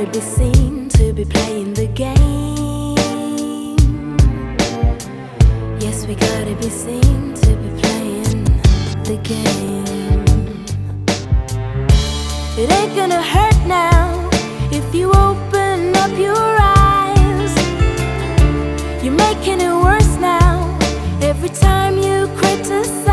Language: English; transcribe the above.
be seen to be playing the game. Yes, we gotta be seen to be playing the game. It ain't gonna hurt now if you open up your eyes. You're making it worse now every time you criticize.